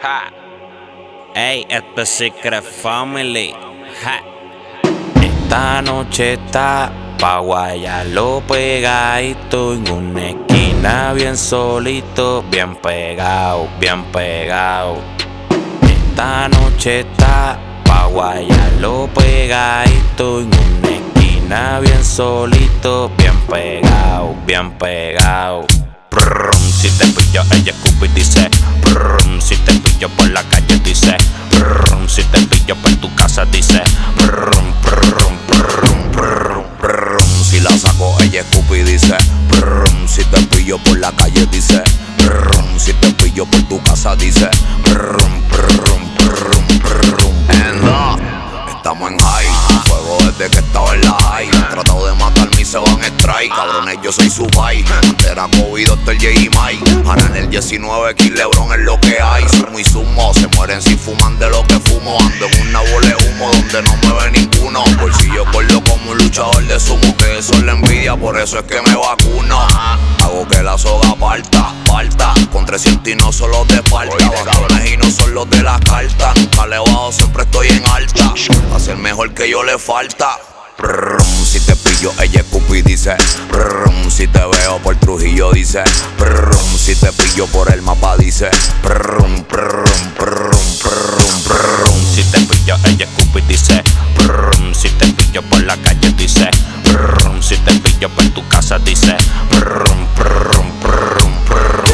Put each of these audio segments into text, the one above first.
Ha. Ey, esto es Secret Family. Ha. Esta noche está pa' guayarlo pegadito en una esquina bien solito, bien pegado, bien pegado. Esta noche está pa' guayarlo pegadito en una esquina bien solito, bien pegado, bien pegado. Brum, si te pillo, ella escupe y dice brum, si te pillo por la calle dice brum, si te pillo por tu casa dice brum, brum, brum, brum, brum. Si la saco, ella escupe y dice brum, si te pillo por la calle dice brum, si te pillo por tu casa dice brum, brum, brum, brum. Estamos en high, fuego desde que estaba en la high. Tratado de matarme y se van a strike. Cabrones, yo soy su pai. Antes era COVID, Dr. J y Mike. Ahora en el 19, King Lebron es lo que hay. Sumo y sumo, se mueren si fuman de lo que fumo. Ando en una bola de humo donde no me ve ninguno. Bolsillo corto como un luchador de sumo. Que eso es la envidia, por eso es que me vacuno. Hago que la soga parta. Con 300 y no solo de falta. Cabrones y no son los de la carta. Nunca le bajo, siempre estoy en alta. A ser mejor que yo le falta. Brum, si te pillo, ella escupe y dice brum, si te veo por Trujillo dice brum, si te pillo por el mapa dice brum, brum, brum, brum, brum. Si te pillo, ella escupe y dice brum, si te pillo por la calle dice brum, si te pillo por tu casa dice brum, brum, brum, brum.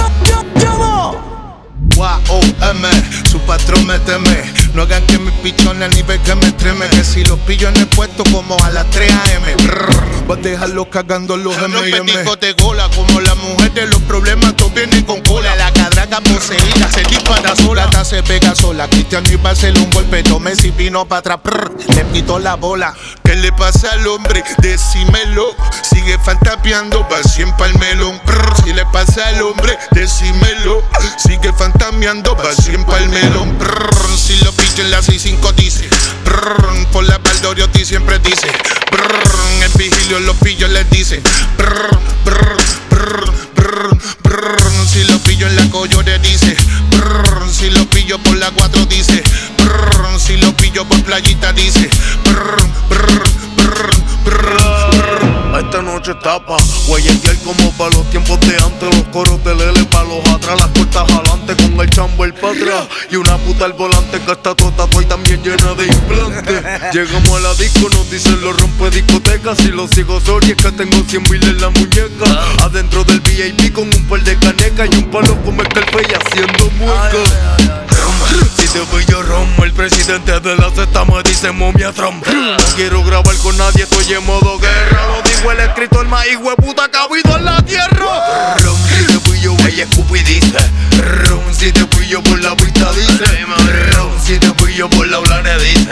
Y-O-M, su patrón me teme. No hagan que mis pichones ni ve que me treme. Que si los pillo en el puesto como a las 3 a.m. Voy a dejarlos cagando los M&M. Los peticos de gola, como las mujeres, los problemas todos vienen con cola. La cadraga poseída se dispara sola, hasta se pega sola. Cristiano iba a hacerle un golpe, tomé si vino para atrás, le quitó la bola. ¿Qué le pasa al hombre? Decímelo. Sigue fantapeando, va siempre al melón. Si le pasa al hombre, decímelo. Sigue fantameando, va siempre al melón. Si lo pillo en la 65 dice por la Valdoriotti siempre dice el vigilio los pillos les dice si lo pillo en la Collore dice si lo pillo por la 4 dice si lo pillo por Playita dice Esta noche está pa' huelletear como pa' los tiempos de antes. Los coros de Lele pa' los atrás, las cortas adelante con el chambo el pa' atrás. Y una puta al volante que está toda y también llena de implantes. Llegamos a la disco, nos dicen los rompe discotecas. Si lo sigo sorry es que tengo 100 mil en la muñeca. Adentro del VIP con un par de canecas y un palo como el Carpe haciendo muecas. Si te pillo romo, el presidente de la Z me dice momia Trump. No quiero grabar con nadie, estoy en modo guerra. Lo dijo el escritor más hijueputa que ha habido en la tierra. Si te pillo, ella escupe y dice si te pillo por la pista dice si te pillo por la blane dice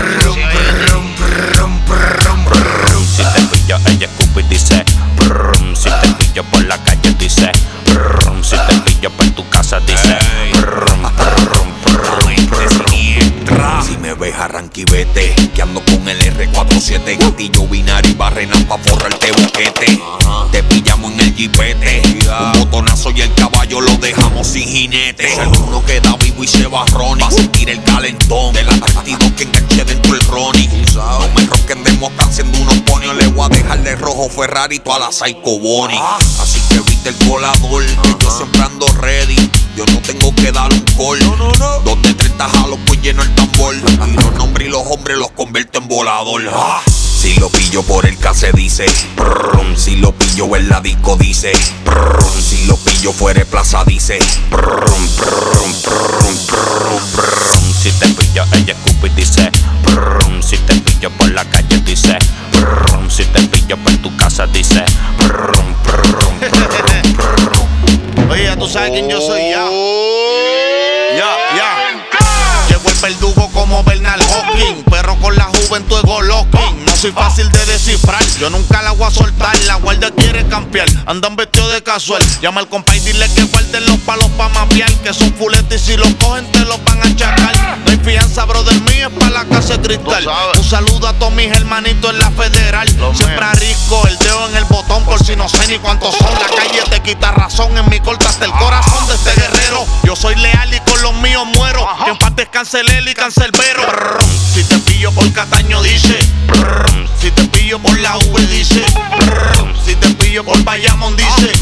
Si te pillo, ella escupe y dice brum, si te pillo por la calle dice brum, si te pillo por tu casa dice brum, brum, brum, brum. Si me ves arranca y vete, que ando con el R47, gatillo binario y barrena pa' forrarte boquete. Te pillamos en el jipete, un botonazo y el caballo lo dejamos sin jinete. Si alguno queda vivo y se va Ronnie, va a sentir el calentón de la 32 que enganche dentro el Ronnie. No me roquen de mosca haciendo unos ponios, le voy a dejar de rojo Ferrari toda la Psycho Bonnie. Así que viste el colador, que yo siempre ando ready. Yo no tengo que dar un call. Dos de 30 jalos pues lleno el tambor. Y los nombres y los hombres los convierto en volador. Si lo pillo por el case dice brum, si lo pillo en la disco dice brum, si lo pillo fuera de plaza dice brum, brum, brum, brum, brum. Si te pillo, ella escupe y dice brum, si te pillo por la calle dice brum, si te pillo por tu casa dice brum, brum, brum, brum. Oye, ya tú sabes quién yo soy ya. Llegó el verdugo como Bernal Hawking. Perro con la jugo en tu ego loco. No soy fácil de descifrar, yo nunca la voy a soltar. La guardia quiere campear, andan vestidos de casual. Llama al compa y dile que guarden los palos pa' mapear, que son fuletes y si los cogen te los van a chacar. No hay fianza, brother mío, es pa' la casa de cristal. Un saludo a todos mis hermanitos en la federal. Siempre arisco el dedo en el botón por si no sé ni cuántos son. La calle te quita razón, en mi corta hasta el corazón de este guerrero. Yo soy leal y con los míos muero. Que en paz descanse el y cancerbero. Si te pillo por Cataño dice, si te pillo por la V dice, si te pillo por Bayamón dice,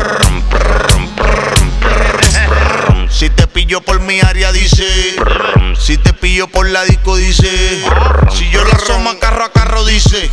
si te pillo por mi área dice, si te pillo por la disco dice, si yo la asoma carro a carro dice.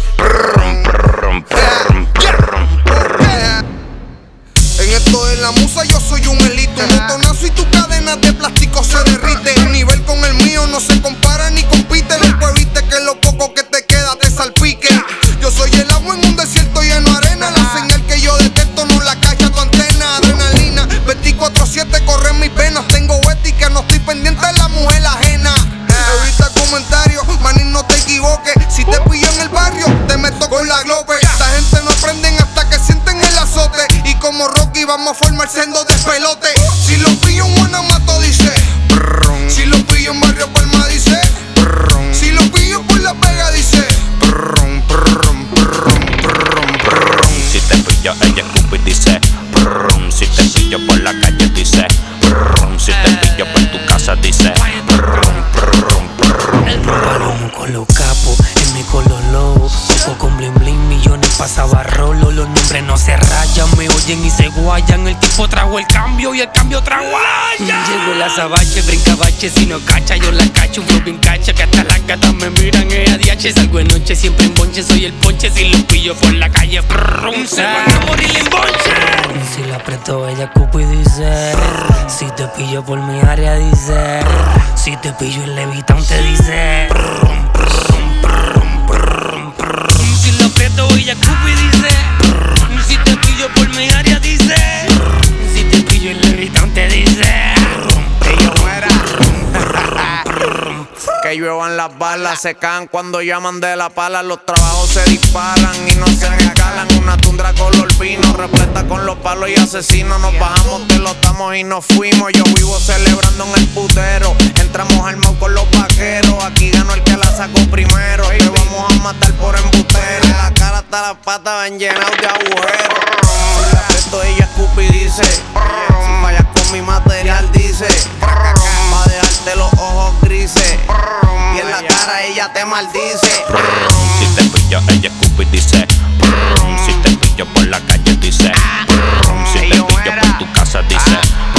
En esto de la musa yo soy un elito. Un botonazo y tu cadena de plástico se derrite. Un nivel con el mío no se compara ni compite. No puedes que lo poco que te queda te salpique. Yo soy el agua en un desierto lleno de arena. La señal que yo detecto no la cacha tu antena. Adrenalina, 24/7 corre en mis venas. Tengo ética, no estoy pendiente de la mujer ajena. Evita comentarios, manín, no te equivoques. Si te pillo en el barrio, te meto con la globe. Esta gente no aprenden hasta que sienten el azote. Y como Rocky vamos a formar sendo de pelote. Si lo pillo en Guanamato dice, si lo pillo en Barrio Palma dice, si lo pillo por La Vega dice. Si te pillo ella escupe y dice, si te pillo por la calle dice, si te pillo por tu casa dice. Palomo con los capos, en mi color lobo. Poco con bling bling, millones pasaba rolo. Los nombres no se rayan, me oyen y se guayan. El tipo trajo el cambio y el cambio trajo allá. Llegó la sabache, brinca bache, si no cacha yo la cacho. Un flow bien cacha, que hasta las gatas me miran. ADH, salgo de noche, siempre en bonche. Soy el ponche, si lo pillo por la calle se van a morir en bonche. Y si la aprieto ella cupo y dice, si te pillo por mi área dice, si te pillo en Levitante dice, si lo aprieto ella cupo y dice, si te pillo por mi área dice, si te pillo en Levitante dice, que yo muera. Que lluevan las balas, se caen cuando llaman de la pala. Los trabajos se disparan y no se escalan. Una tundra color vino, repleta con los palos y asesinos. Nos bajamos, te lo damos y nos fuimos. Yo vivo celebrando en el putero. Entramos armados con los vaqueros. Aquí ganó el que la sacó primero. Te vamos a matar por embustero. La cara hasta las patas van llenadas de agujeros. Si la aprieto ella escupe y dice, si fallas con mi material dice, va a dejarte los ojos grises y en la cara ella te maldice. Si te pillo ella escupe y dice, si te pillo por la calle dice, si te pillo por tu casa dice.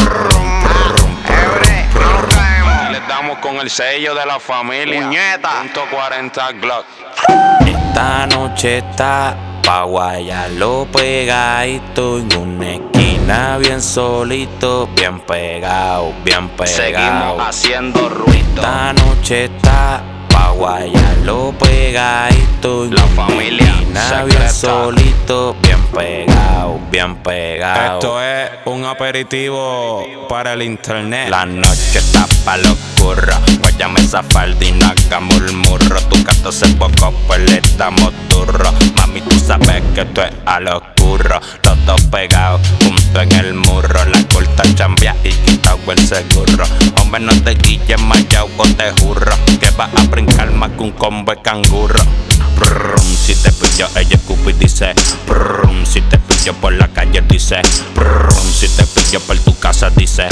Les damos con el sello de la familia. Puñeta. .40 Glock. Esta noche está pa' guayarlo pegadito en una esquina bien solito, bien pegado, bien pegado. Seguimos haciendo ruido. Esta noche está pa' guayarlo pegadito en La una familia esquina secreta. bien solito, bien pegado, bien pegado. Esto es un aperitivo para el internet. La noche está pa' los curros. Guayame esa falda y no haga murmurro. Tu gato se poco, pues le damos turro. Mami, tú sabes que esto es a los curros. Los dos pegados juntos en el murro. La corta chambia y quitado el seguro. Hombre, no te guilles mayao o te jurro que vas a brincar más que un combo de cangurro. Si te pillo ella escupe y dice, si te pillo por la calle dice, si te pillo por tu casa dice,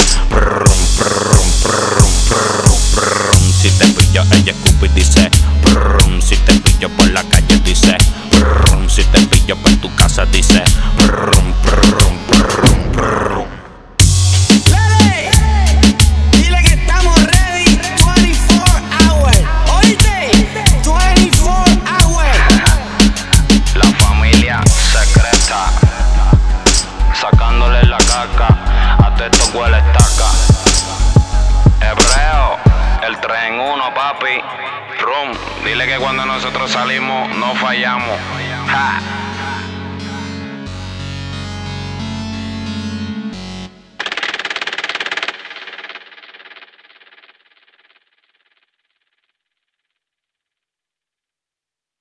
si te pillo ella escupe y dice, si te pillo por la calle dice, si te pillo por tu casa dice. Dile que estamos ready 24 hours. Oíste, 24 hours. La familia secreta. Sacándole la caca a estos huele estaca. Hebreo, el 3 en 1, papi. Rum, dile que cuando nosotros salimos no fallamos. Ja.